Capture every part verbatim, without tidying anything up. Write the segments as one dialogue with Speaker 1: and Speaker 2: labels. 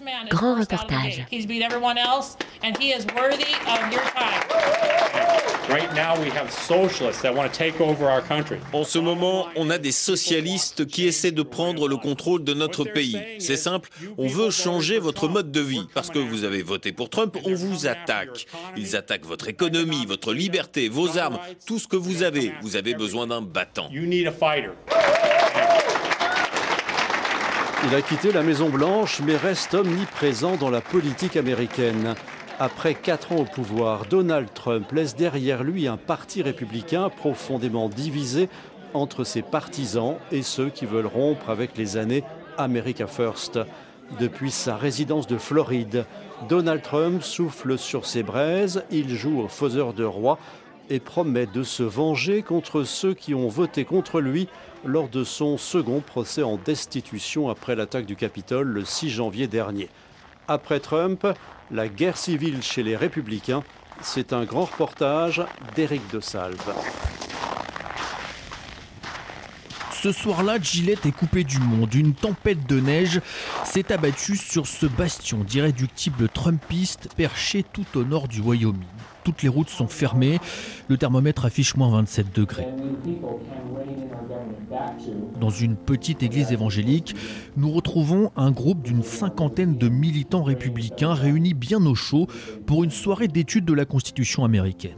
Speaker 1: Grand reportage.
Speaker 2: En ce moment, on a des socialistes qui essaient de prendre le contrôle de notre pays. C'est simple, on veut changer votre mode de vie. Parce que vous avez voté pour Trump, on vous attaque. Ils attaquent votre économie, votre liberté, vos armes, tout ce que vous avez. Vous avez besoin d'un battant.
Speaker 3: Il a quitté la Maison-Blanche, mais reste omniprésent dans la politique américaine. Après quatre ans au pouvoir, Donald Trump laisse derrière lui un parti républicain profondément divisé entre ses partisans et ceux qui veulent rompre avec les années America First. Depuis sa résidence de Floride, Donald Trump souffle sur ses braises, il joue au faiseur de roi et promet de se venger contre ceux qui ont voté contre lui lors de son second procès en destitution après l'attaque du Capitole le six janvier dernier. Après Trump, la guerre civile chez les Républicains, c'est un grand reportage d'Éric de Salve.
Speaker 4: Ce soir-là, Gillette est coupé du monde. Une tempête de neige s'est abattue sur ce bastion d'irréductibles trumpistes perché tout au nord du Wyoming. Toutes les routes sont fermées. Le thermomètre affiche moins vingt-sept degrés. Dans une petite église évangélique, nous retrouvons un groupe d'une cinquantaine de militants républicains réunis bien au chaud pour une soirée d'étude de la Constitution américaine.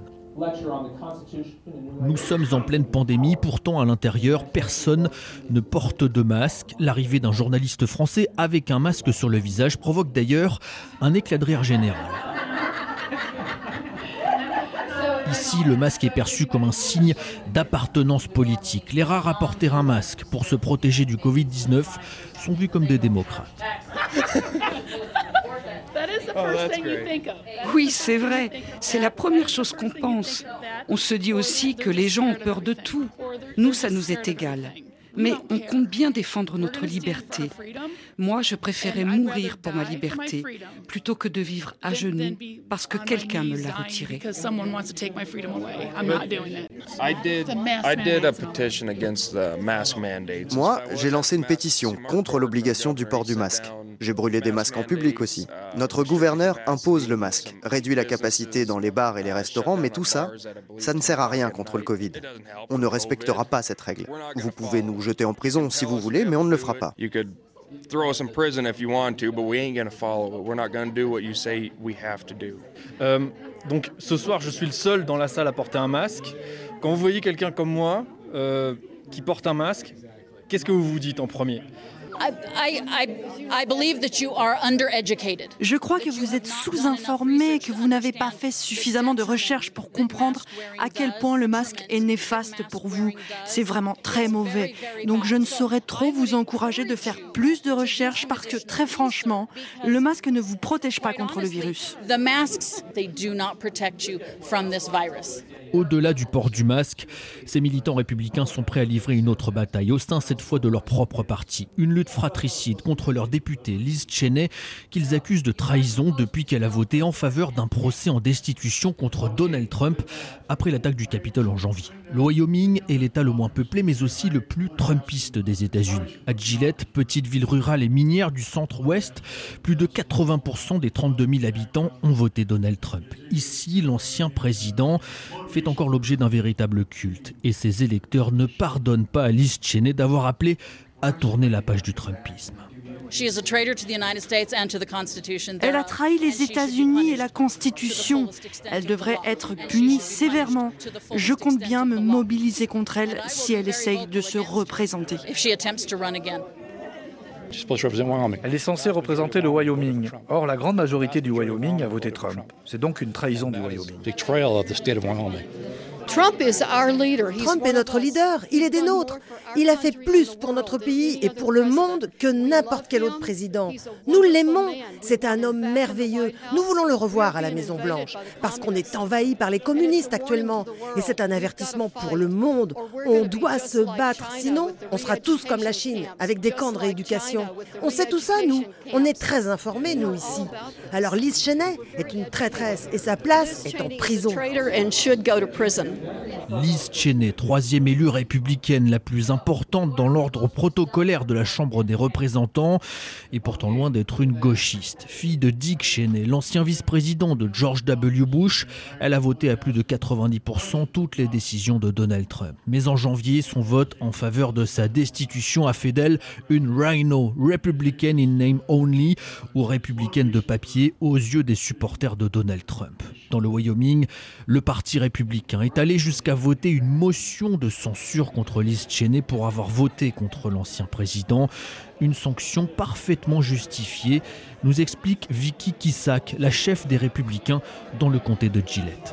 Speaker 4: Nous sommes en pleine pandémie, pourtant à l'intérieur, personne ne porte de masque. L'arrivée d'un journaliste français avec un masque sur le visage provoque d'ailleurs un éclat de rire général. Ici, le masque est perçu comme un signe d'appartenance politique. Les rares à porter un masque pour se protéger du covid dix-neuf sont vus comme des démocrates.
Speaker 5: Oui, c'est vrai. C'est la première chose qu'on pense. On se dit aussi que les gens ont peur de tout. Nous, ça nous est égal. Mais on compte bien défendre notre liberté. Moi, je préférais mourir pour ma liberté plutôt que de vivre à genoux parce que quelqu'un me l'a retirée.
Speaker 6: Moi, j'ai lancé une pétition contre l'obligation du port du masque. J'ai brûlé des masques en public aussi. Notre gouverneur impose le masque, réduit la capacité dans les bars et les restaurants, mais tout ça, ça ne sert à rien contre le Covid. On ne respectera pas cette règle. Vous pouvez nous jeter en prison si vous voulez, mais on ne le fera pas.
Speaker 7: Euh, donc ce soir, je suis le seul dans la salle à porter un masque. Quand vous voyez quelqu'un comme moi euh, qui porte un masque, qu'est-ce que vous vous dites en premier ?
Speaker 8: Je crois que vous êtes sous-informé, que vous n'avez pas fait suffisamment de recherches pour comprendre à quel point le masque est néfaste pour vous. C'est vraiment très mauvais. Donc je ne saurais trop vous encourager de faire plus de recherches parce que très franchement, le masque ne vous protège pas contre le virus.
Speaker 4: Au-delà du port du masque, ces militants républicains sont prêts à livrer une autre bataille, au sein cette fois de leur propre parti. Une lutte fratricide contre leur députée Liz Cheney, qu'ils accusent de trahison depuis qu'elle a voté en faveur d'un procès en destitution contre Donald Trump après l'attaque du Capitole en janvier. Le Wyoming est l'État le moins peuplé, mais aussi le plus trumpiste des États-Unis. À Gillette, petite ville rurale et minière du centre-ouest, plus de quatre-vingts pour cent des trente-deux mille habitants ont voté Donald Trump. Ici, l'ancien président fait encore l'objet d'un véritable culte. Et ses électeurs ne pardonnent pas à Liz Cheney d'avoir appelé à tourner la page du Trumpisme.
Speaker 8: Elle a trahi les États-Unis et la Constitution. Elle devrait être punie sévèrement. Je compte bien me mobiliser contre elle si elle essaye de se représenter.
Speaker 9: Elle est censée représenter le Wyoming. Or, la grande majorité du Wyoming a voté Trump. C'est donc une trahison du Wyoming.
Speaker 10: Trump est notre leader, il est des nôtres. Il a fait plus pour notre pays et pour le monde que n'importe quel autre président. Nous l'aimons, c'est un homme merveilleux. Nous voulons le revoir à la Maison-Blanche parce qu'on est envahi par les communistes actuellement. Et c'est un avertissement pour le monde. On doit se battre, sinon on sera tous comme la Chine, avec des camps de rééducation. On sait tout ça, nous. On est très informés, nous, ici. Alors Liz Cheney est une traîtresse et sa place est en prison.
Speaker 4: Liz Cheney, troisième élue républicaine la plus importante dans l'ordre protocolaire de la Chambre des représentants, est pourtant loin d'être une gauchiste. Fille de Dick Cheney, l'ancien vice-président de George W. Bush, elle a voté à plus de quatre-vingt-dix pour cent toutes les décisions de Donald Trump. Mais en janvier, son vote en faveur de sa destitution a fait d'elle une Rhino, Republican in name only, ou républicaine de papier aux yeux des supporters de Donald Trump. Dans le Wyoming, le parti républicain est allé jusqu'à voter une motion de censure contre Liz Cheney pour avoir voté contre l'ancien président. Une sanction parfaitement justifiée, nous explique Vicky Kissack, la chef des Républicains dans le comté de Gillette.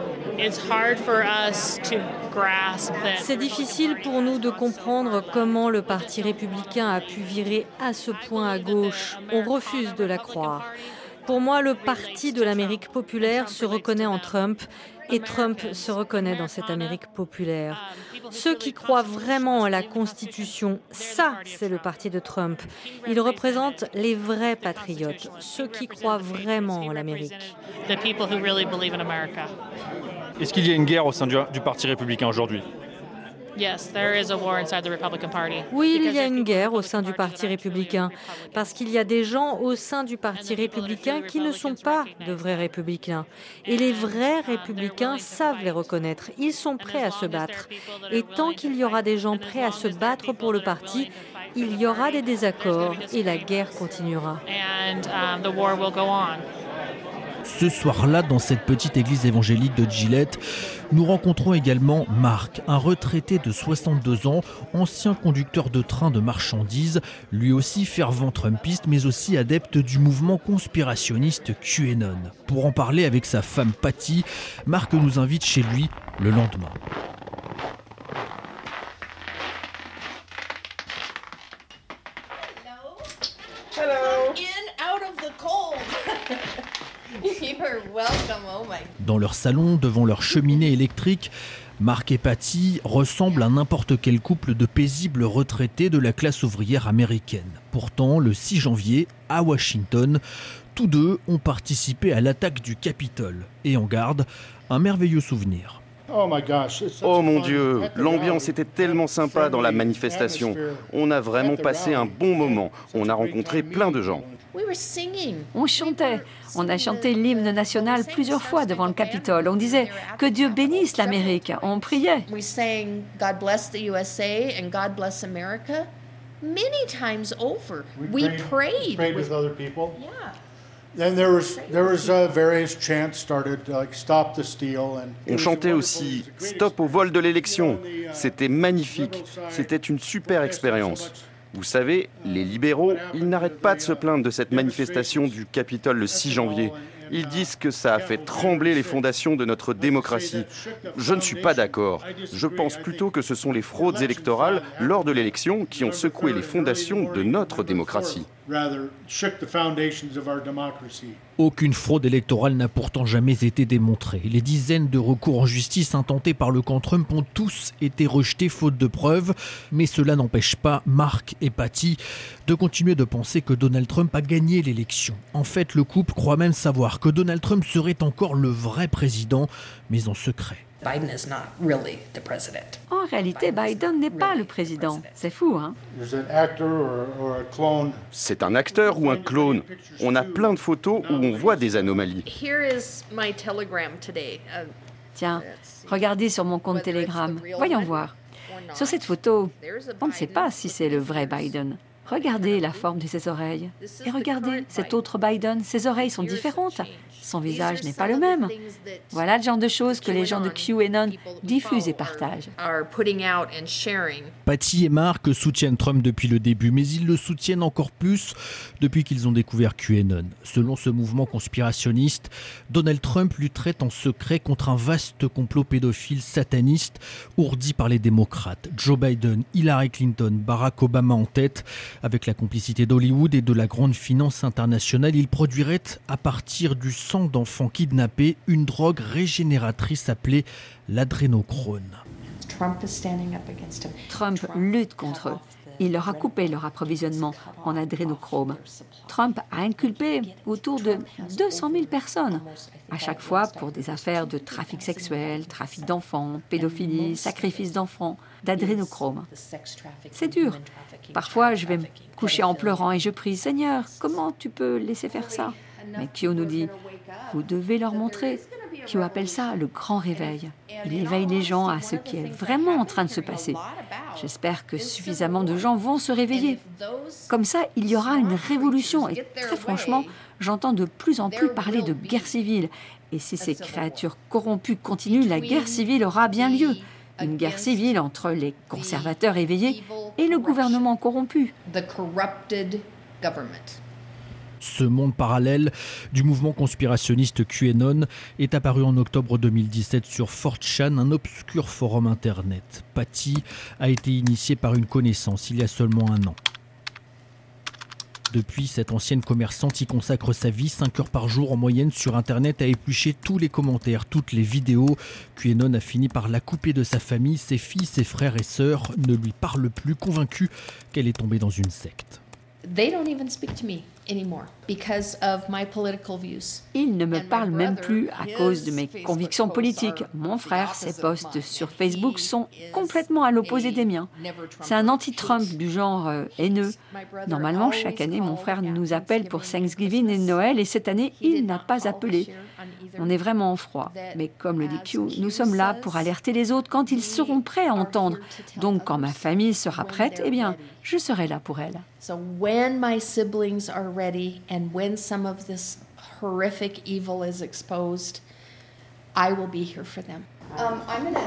Speaker 1: C'est difficile pour nous de comprendre comment le Parti républicain a pu virer à ce point à gauche. On refuse de la croire. Pour moi, le Parti de l'Amérique populaire se reconnaît en Trump et Trump se reconnaît dans cette Amérique populaire. Ceux qui croient vraiment en la Constitution, ça, c'est le parti de Trump. Il représente les vrais patriotes, ceux qui croient vraiment en l'Amérique.
Speaker 7: Est-ce qu'il y a une guerre au sein du, du Parti républicain aujourd'hui ?
Speaker 1: Oui, il y a une guerre au sein du Parti républicain, parce qu'il y a des gens au sein du Parti républicain qui ne sont pas de vrais républicains. Et les vrais républicains savent les reconnaître. Ils sont prêts à se battre. Et tant qu'il y aura des gens prêts à se battre pour le parti, il y aura des désaccords et la guerre continuera.
Speaker 4: Ce soir-là, dans cette petite église évangélique de Gillette, nous rencontrons également Mark, un retraité de soixante-deux ans, ancien conducteur de train de marchandises, lui aussi fervent trumpiste, mais aussi adepte du mouvement conspirationniste QAnon. Pour en parler avec sa femme Patty, Mark nous invite chez lui le lendemain.
Speaker 11: Hello. In, out of the cold. You're welcome. Oh my.
Speaker 4: Dans leur salon, devant leur cheminée électrique, Mark et Patty ressemblent à n'importe quel couple de paisibles retraités de la classe ouvrière américaine. Pourtant, le six janvier, à Washington, tous deux ont participé à l'attaque du Capitole et en gardent un merveilleux souvenir.
Speaker 12: Oh mon Dieu, l'ambiance était tellement sympa dans la manifestation. On a vraiment passé un bon moment. On a rencontré plein de gens.
Speaker 13: On chantait. On a chanté l'hymne national plusieurs fois devant le Capitole. On disait que Dieu bénisse l'Amérique. On priait.
Speaker 11: We sang God bless the U S A and God bless America many times over. We prayed with other people. Yeah.
Speaker 12: On chantait aussi « Stop au vol de l'élection ». C'était magnifique. C'était une super expérience. Vous savez, les libéraux, ils n'arrêtent pas de se plaindre de cette manifestation du Capitole le six janvier. Ils disent que ça a fait trembler les fondations de notre démocratie. Je ne suis pas d'accord. Je pense plutôt que ce sont les fraudes électorales lors de l'élection qui ont secoué les fondations de notre démocratie.
Speaker 4: Aucune fraude électorale n'a pourtant jamais été démontrée. Les dizaines de recours en justice intentés par le camp Trump ont tous été rejetés faute de preuves. Mais cela n'empêche pas Mark et Patty de continuer de penser que Donald Trump a gagné l'élection. En fait, le couple croit même savoir que Donald Trump serait encore le vrai président, mais en secret.
Speaker 13: Biden is not really the president. En réalité, Biden n'est pas le président. C'est fou, hein?
Speaker 12: C'est un acteur ou un clone. On a plein de photos où on voit des anomalies.
Speaker 13: Tiens, regardez sur mon compte Telegram. Voyons voir. Sur cette photo, on ne sait pas si c'est le vrai Biden. Regardez la forme de ses oreilles. Et regardez cet autre Biden. Ses oreilles sont différentes. Son visage n'est pas le même. Voilà le genre de choses que les gens de QAnon diffusent et partagent.
Speaker 4: Patty et Mark soutiennent Trump depuis le début, mais ils le soutiennent encore plus depuis qu'ils ont découvert QAnon. Selon ce mouvement conspirationniste, Donald Trump lutterait en secret contre un vaste complot pédophile sataniste ourdi par les démocrates. Joe Biden, Hillary Clinton, Barack Obama en tête. Avec la complicité d'Hollywood et de la grande finance internationale, il produirait à partir du sang d'enfants kidnappés une drogue régénératrice appelée l'adrénochrone.
Speaker 13: Trump lutte contre eux. Il leur a coupé leur approvisionnement en adrénochrome. Trump a inculpé autour de deux cent mille personnes, à chaque fois pour des affaires de trafic sexuel, trafic d'enfants, pédophilie, sacrifice d'enfants, d'adrénochrome. C'est dur. Parfois, je vais me coucher en pleurant et je prie « Seigneur, comment tu peux laisser faire ça ?» Mais Kyo nous dit « Vous devez leur montrer ». Kyo appelle ça le grand réveil. Il éveille les gens à ce qui est vraiment en train de se passer. J'espère que suffisamment de gens vont se réveiller. Comme ça, il y aura une révolution. Et très franchement, j'entends de plus en plus parler de guerre civile. Et si ces créatures corrompues continuent, la guerre civile aura bien lieu. Une guerre civile entre les conservateurs éveillés et le gouvernement corrompu.
Speaker 4: Ce monde parallèle du mouvement conspirationniste QAnon est apparu en octobre deux mille dix-sept sur four chan, un obscur forum internet. Patty a été initiée par une connaissance il y a seulement un an. Depuis, cette ancienne commerçante y consacre sa vie, cinq heures par jour en moyenne sur Internet, à éplucher tous les commentaires, toutes les vidéos. QAnon a fini par la couper de sa famille, ses filles, ses frères et sœurs ne lui parlent plus, convaincus qu'elle est tombée dans une secte.
Speaker 11: They don't even speak to me anymore because of my political views.
Speaker 13: Il ne me parle même plus à cause de mes convictions politiques. Mon frère, ses posts sur Facebook sont complètement à l'opposé des miens. C'est un anti-Trump du genre euh, haineux. Normalement, chaque année, mon frère nous appelle pour Thanksgiving et Noël et cette année, il n'a pas appelé. On est vraiment en froid. Mais comme le dit Q, nous sommes là pour alerter les autres quand ils seront prêts à entendre. Donc, quand ma famille sera prête, eh bien, je serai là pour elle.
Speaker 11: So when my siblings are ready and when some of this horrific evil is exposed, I will be here for them. Um, I'm gonna...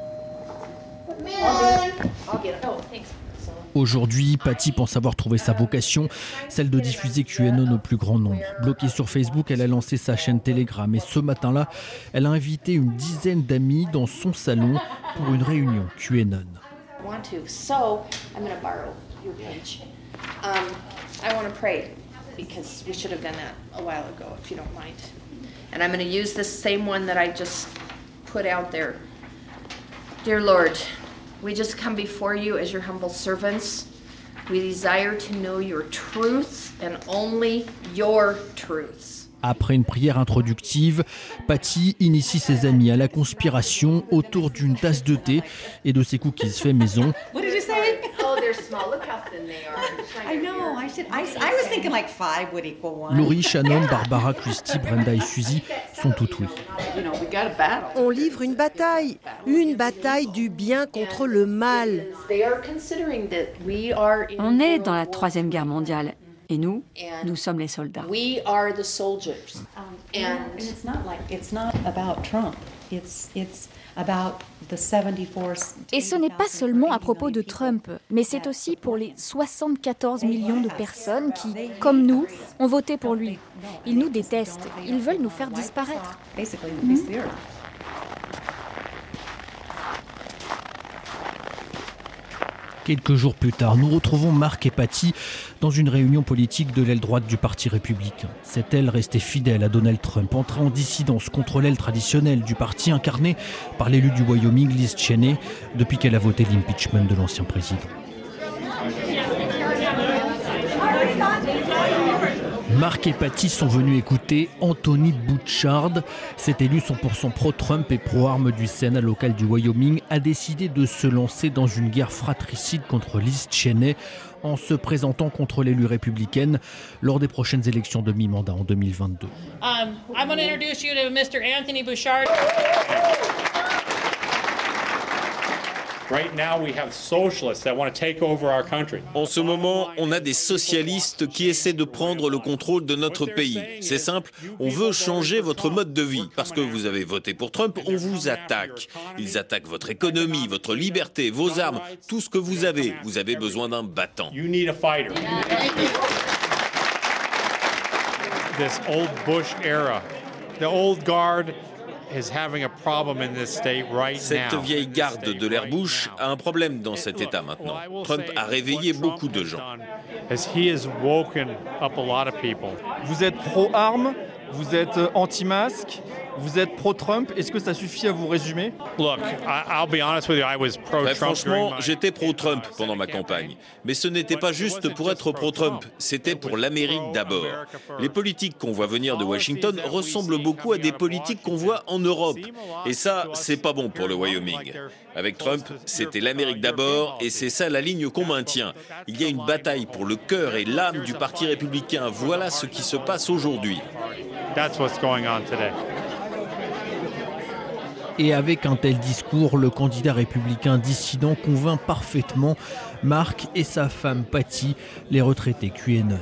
Speaker 11: Man! I'll get it. Oh, thanks.
Speaker 4: Aujourd'hui, Patty pense avoir trouvé sa vocation, celle de diffuser QAnon au plus grand nombre. Bloquée sur Facebook, elle a lancé sa chaîne Telegram et ce matin-là, elle a invité une dizaine d'amis dans son salon pour une réunion QAnon.
Speaker 11: So, I'm going to borrow your page. Um, I want to pray because we should have done that a while ago, if you don't mind. And I'm going to use this same one that I just put out there. Dear Lord, we just come before you as your humble servants. We desire to know your truths and only your truths.
Speaker 4: Après une prière introductive, Patty initie ses amis à la conspiration autour d'une tasse de thé et de ses cookies faits maison.
Speaker 14: What did you say?
Speaker 11: Oh, they're small. Look how thin they are.
Speaker 14: I know. I should. I, I was thinking like five would equal one.
Speaker 4: Laurie, Shannon, Barbara, Christy, Brenda et Suzy sont toutes oui.
Speaker 10: On livre une bataille, une bataille du bien contre le mal.
Speaker 13: On est dans la Troisième Guerre mondiale. Et nous, nous sommes les soldats.
Speaker 11: We are the soldiers.
Speaker 14: And it's not like it's not about Trump. It's it's about the seventy-four.
Speaker 15: Et ce n'est pas seulement à propos de Trump, mais c'est aussi pour les soixante-quatorze millions de personnes qui, comme nous, ont voté pour lui. Ils nous détestent, ils veulent nous faire disparaître. Mm-hmm.
Speaker 4: Quelques jours plus tard, nous retrouvons Mark et Patty dans une réunion politique de l'aile droite du Parti républicain. Cette aile restée fidèle à Donald Trump, entrée en dissidence contre l'aile traditionnelle du parti incarnée par l'élu du Wyoming, Liz Cheney, depuis qu'elle a voté l'impeachment de l'ancien président. Mark et Patty sont venus écouter Anthony Bouchard. Cet élu cent pour cent pro-Trump et pro-armes du Sénat local du Wyoming a décidé de se lancer dans une guerre fratricide contre Liz Cheney en se présentant contre l'élu républicaine lors des prochaines élections de mi-mandat en deux mille vingt-deux.
Speaker 16: Um, I'm going to introduce you to Mister Anthony Bouchard.
Speaker 2: En ce moment, on a des socialistes qui essaient de prendre le contrôle de notre pays. C'est simple, on veut changer votre mode de vie. Parce que vous avez voté pour Trump, on vous attaque. Ils attaquent votre économie, votre liberté, vos armes, tout ce que vous avez. Vous avez besoin d'un battant.
Speaker 17: This old Bush era, the old guard is having a problem in this state right now.
Speaker 2: Cette vieille garde de l'ère Bush a un problème dans cet État maintenant. Trump a réveillé beaucoup de gens.
Speaker 17: As he has woken up a lot of people.
Speaker 7: Vous êtes pro-armes vous êtes anti-masque, vous êtes pro-Trump. Est-ce que ça suffit à vous résumer?
Speaker 17: Look, I'll be honest with you, I was pro-Trump.
Speaker 2: Ouais, franchement, j'étais pro-Trump pendant ma campagne. Mais ce n'était pas juste pour être pro-Trump, c'était pour l'Amérique d'abord. Les politiques qu'on voit venir de Washington ressemblent beaucoup à des politiques qu'on voit en Europe. Et ça, c'est pas bon pour le Wyoming. Avec Trump, c'était l'Amérique d'abord, et c'est ça la ligne qu'on maintient. Il y a une bataille pour le cœur et l'âme du Parti républicain. Voilà ce qui se passe aujourd'hui.
Speaker 17: That's what's going on today.
Speaker 4: Et avec un tel discours, le candidat républicain dissident convainc parfaitement Mark et sa femme Patty, les retraités QAnon.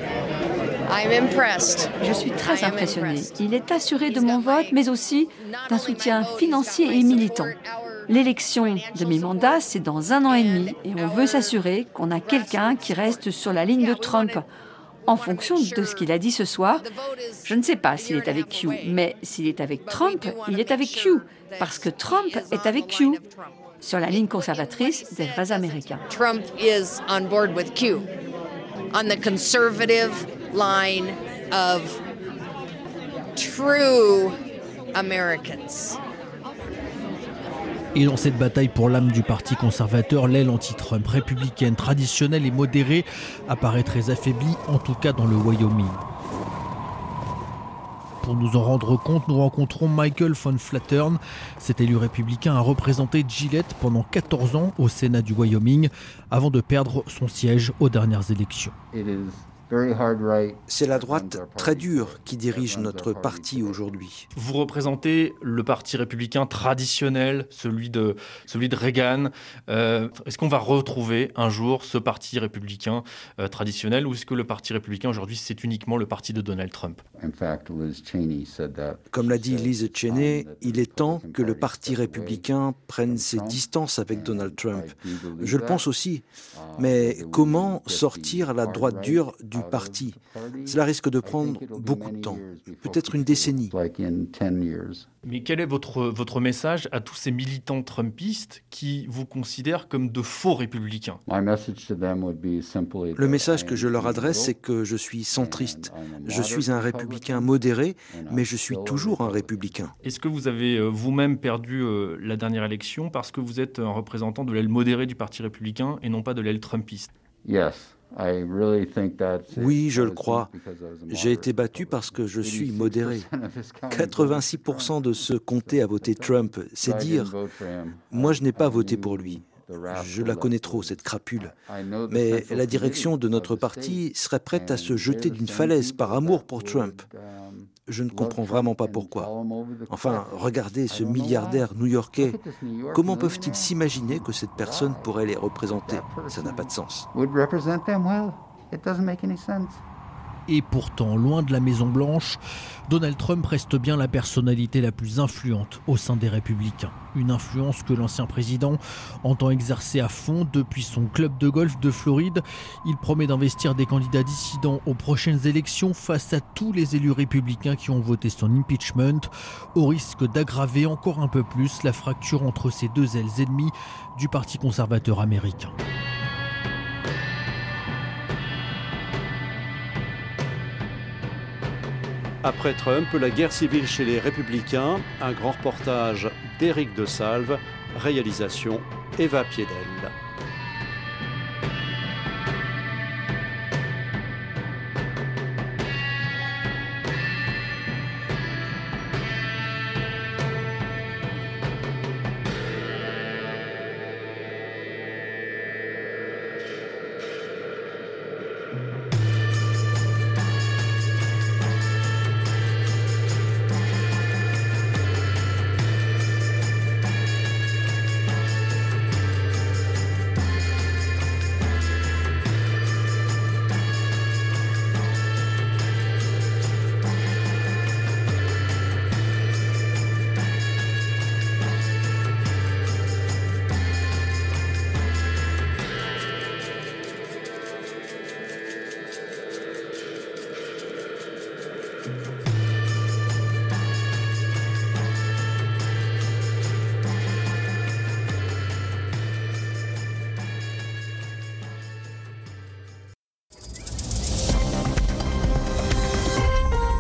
Speaker 13: Je suis très impressionnée. Il est assuré de mon vote, mais aussi d'un soutien financier et militant. L'élection de mes mandats, c'est dans un an et demi, et on veut s'assurer qu'on a quelqu'un qui reste sur la ligne de Trump. En fonction de ce qu'il a dit ce soir, je ne sais pas s'il est avec Q, mais s'il est avec Trump, il est avec Q, parce que Trump est avec Q, sur la ligne conservatrice des vrais Américains.
Speaker 11: Trump is on board with Q, on the conservative line of true Americans.
Speaker 4: Et dans cette bataille pour l'âme du Parti conservateur, l'aile anti-Trump républicaine traditionnelle et modérée apparaît très affaiblie, en tout cas dans le Wyoming. Pour nous en rendre compte, nous rencontrons Michael von Flattern. Cet élu républicain a représenté Gillette pendant quatorze ans au Sénat du Wyoming, avant de perdre son siège aux dernières élections.
Speaker 18: C'est la droite très dure qui dirige notre parti aujourd'hui.
Speaker 7: Vous représentez le parti républicain traditionnel, celui de, celui de Reagan. Euh, est-ce qu'on va retrouver un jour ce parti républicain euh, traditionnel, ou est-ce que le parti républicain aujourd'hui c'est uniquement le parti de Donald Trump?
Speaker 18: Comme l'a dit Liz Cheney, il est temps que le parti républicain prenne ses distances avec Donald Trump. Je le pense aussi. Mais comment sortir la droite dure du parti? Cela risque de prendre beaucoup de temps, peut-être une décennie.
Speaker 7: Mais quel est votre, votre message à tous ces militants trumpistes qui vous considèrent comme de faux républicains?
Speaker 18: Le message que je leur adresse, c'est que je suis centriste. Je suis un républicain modéré, mais je suis toujours un républicain.
Speaker 7: Est-ce que vous avez euh, vous-même perdu euh, la dernière élection parce que vous êtes un représentant de l'aile modérée du Parti républicain et non pas de l'aile trumpiste?
Speaker 18: Oui, je le crois. J'ai été battu parce que je suis modéré. quatre-vingt-six pour cent de ce comté a voté Trump. C'est dire. Moi, je n'ai pas voté pour lui. Je la connais trop, cette crapule. Mais la direction de notre parti serait prête à se jeter d'une falaise par amour pour Trump. Je ne comprends vraiment pas pourquoi. Enfin, regardez ce milliardaire new-yorkais. Comment peuvent-ils s'imaginer que cette personne pourrait les représenter? Ça n'a pas de sens.
Speaker 4: Et pourtant, loin de la Maison-Blanche, Donald Trump reste bien la personnalité la plus influente au sein des Républicains. Une influence que l'ancien président entend exercer à fond depuis son club de golf de Floride. Il promet d'investir des candidats dissidents aux prochaines élections face à tous les élus républicains qui ont voté son impeachment, au risque d'aggraver encore un peu plus la fracture entre ces deux ailes ennemies du Parti conservateur américain.
Speaker 3: Après Trump, la guerre civile chez les Républicains, un grand reportage d'Éric de Salve, réalisation Eva Piedel.